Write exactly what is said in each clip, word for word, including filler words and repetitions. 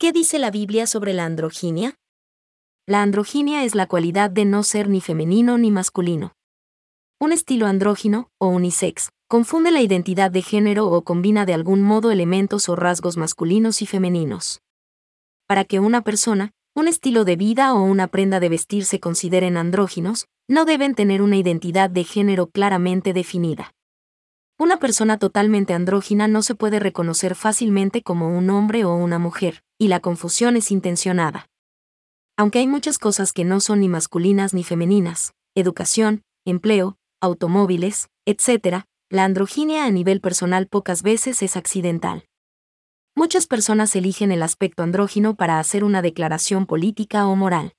¿Qué dice la Biblia sobre la androginia? La androginia es la cualidad de no ser ni femenino ni masculino. Un estilo andrógino, o unisex, confunde la identidad de género o combina de algún modo elementos o rasgos masculinos y femeninos. Para que una persona, un estilo de vida o una prenda de vestir se consideren andróginos, no deben tener una identidad de género claramente definida. Una persona totalmente andrógina no se puede reconocer fácilmente como un hombre o una mujer, y la confusión es intencionada. Aunque hay muchas cosas que no son ni masculinas ni femeninas, educación, empleo, automóviles, etcétera, la androginia a nivel personal pocas veces es accidental. Muchas personas eligen el aspecto andrógino para hacer una declaración política o moral.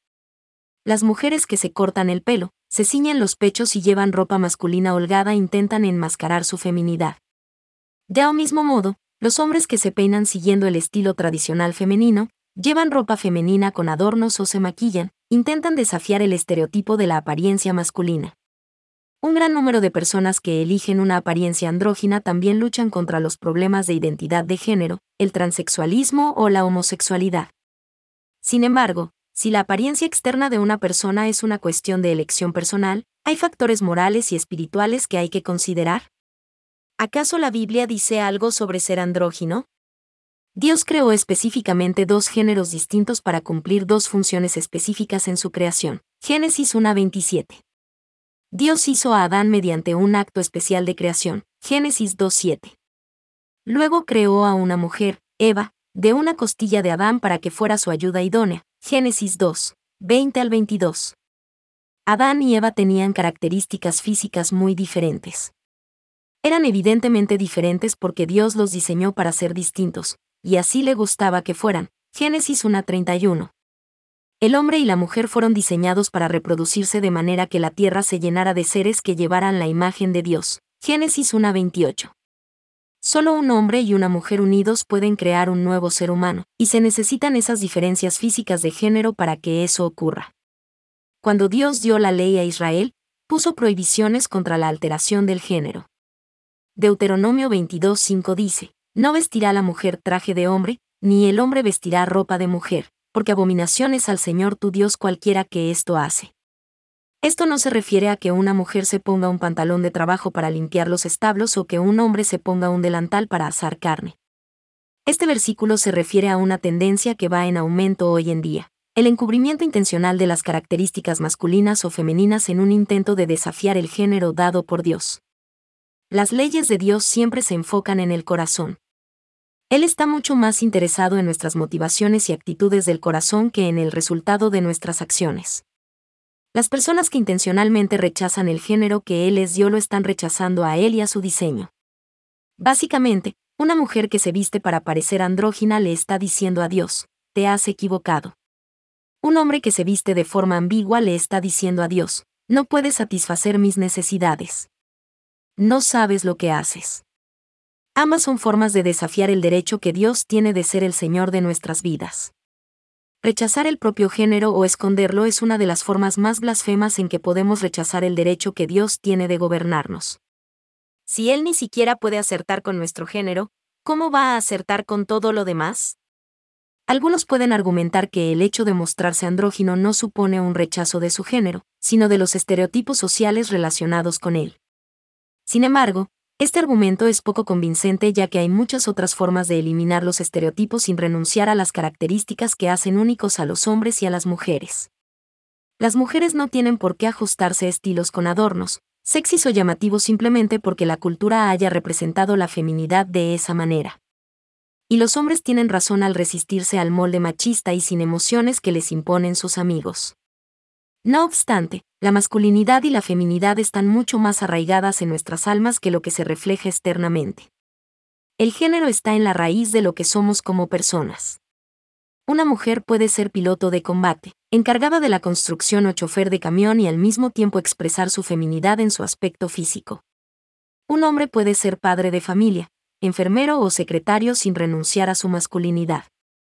Las mujeres que se cortan el pelo, se ciñen los pechos y llevan ropa masculina holgada intentan enmascarar su feminidad. De al mismo modo, los hombres que se peinan siguiendo el estilo tradicional femenino, llevan ropa femenina con adornos o se maquillan, intentan desafiar el estereotipo de la apariencia masculina. Un gran número de personas que eligen una apariencia andrógina también luchan contra los problemas de identidad de género, el transexualismo o la homosexualidad. Sin embargo, si la apariencia externa de una persona es una cuestión de elección personal, ¿hay factores morales y espirituales que hay que considerar? ¿Acaso la Biblia dice algo sobre ser andrógino? Dios creó específicamente dos géneros distintos para cumplir dos funciones específicas en su creación. Génesis uno veintisiete. Dios hizo a Adán mediante un acto especial de creación. Génesis dos siete. Luego creó a una mujer, Eva, de una costilla de Adán para que fuera su ayuda idónea. Génesis dos, veinte al veintidós. Adán y Eva tenían características físicas muy diferentes. Eran evidentemente diferentes porque Dios los diseñó para ser distintos, y así le gustaba que fueran. Génesis uno treinta y uno. El hombre y la mujer fueron diseñados para reproducirse de manera que la tierra se llenara de seres que llevaran la imagen de Dios. Génesis uno veintiocho. Solo un hombre y una mujer unidos pueden crear un nuevo ser humano, y se necesitan esas diferencias físicas de género para que eso ocurra. Cuando Dios dio la ley a Israel, puso prohibiciones contra la alteración del género. Deuteronomio veintidós cinco dice: No vestirá la mujer traje de hombre, ni el hombre vestirá ropa de mujer, porque abominación es al Señor tu Dios cualquiera que esto hace. Esto no se refiere a que una mujer se ponga un pantalón de trabajo para limpiar los establos o que un hombre se ponga un delantal para asar carne. Este versículo se refiere a una tendencia que va en aumento hoy en día, el encubrimiento intencional de las características masculinas o femeninas en un intento de desafiar el género dado por Dios. Las leyes de Dios siempre se enfocan en el corazón. Él está mucho más interesado en nuestras motivaciones y actitudes del corazón que en el resultado de nuestras acciones. Las personas que intencionalmente rechazan el género que Él les dio lo están rechazando a Él y a su diseño. Básicamente, una mujer que se viste para parecer andrógina le está diciendo a Dios: te has equivocado. Un hombre que se viste de forma ambigua le está diciendo a Dios: no puedes satisfacer mis necesidades. No sabes lo que haces. Ambas son formas de desafiar el derecho que Dios tiene de ser el Señor de nuestras vidas. Rechazar el propio género o esconderlo es una de las formas más blasfemas en que podemos rechazar el derecho que Dios tiene de gobernarnos. Si Él ni siquiera puede acertar con nuestro género, ¿cómo va a acertar con todo lo demás? Algunos pueden argumentar que el hecho de mostrarse andrógino no supone un rechazo de su género, sino de los estereotipos sociales relacionados con él. Sin embargo, este argumento es poco convincente ya que hay muchas otras formas de eliminar los estereotipos sin renunciar a las características que hacen únicos a los hombres y a las mujeres. Las mujeres no tienen por qué ajustarse a estilos con adornos, sexys o llamativos simplemente porque la cultura haya representado la feminidad de esa manera. Y los hombres tienen razón al resistirse al molde machista y sin emociones que les imponen sus amigos. No obstante, la masculinidad y la feminidad están mucho más arraigadas en nuestras almas que lo que se refleja externamente. El género está en la raíz de lo que somos como personas. Una mujer puede ser piloto de combate, encargada de la construcción o chofer de camión y al mismo tiempo expresar su feminidad en su aspecto físico. Un hombre puede ser padre de familia, enfermero o secretario sin renunciar a su masculinidad.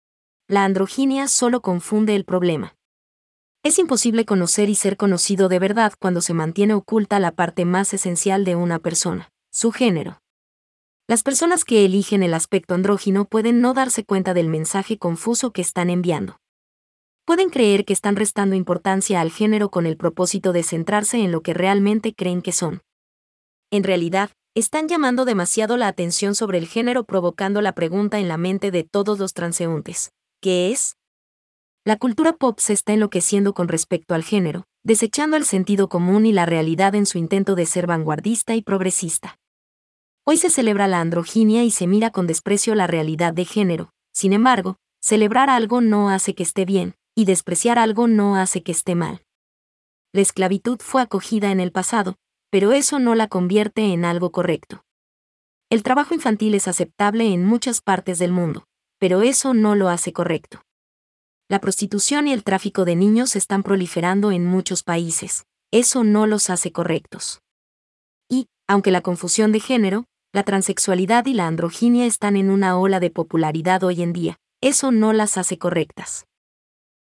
La androginia solo confunde el problema. Es imposible conocer y ser conocido de verdad cuando se mantiene oculta la parte más esencial de una persona, su género. Las personas que eligen el aspecto andrógino pueden no darse cuenta del mensaje confuso que están enviando. Pueden creer que están restando importancia al género con el propósito de centrarse en lo que realmente creen que son. En realidad, están llamando demasiado la atención sobre el género, provocando la pregunta en la mente de todos los transeúntes: ¿qué es? La cultura pop se está enloqueciendo con respecto al género, desechando el sentido común y la realidad en su intento de ser vanguardista y progresista. Hoy se celebra la androginia y se mira con desprecio la realidad de género. Sin embargo, celebrar algo no hace que esté bien, y despreciar algo no hace que esté mal. La esclavitud fue acogida en el pasado, pero eso no la convierte en algo correcto. El trabajo infantil es aceptable en muchas partes del mundo, pero eso no lo hace correcto. La prostitución y el tráfico de niños están proliferando en muchos países. Eso no los hace correctos. Y, aunque la confusión de género, la transexualidad y la androginia están en una ola de popularidad hoy en día, eso no las hace correctas.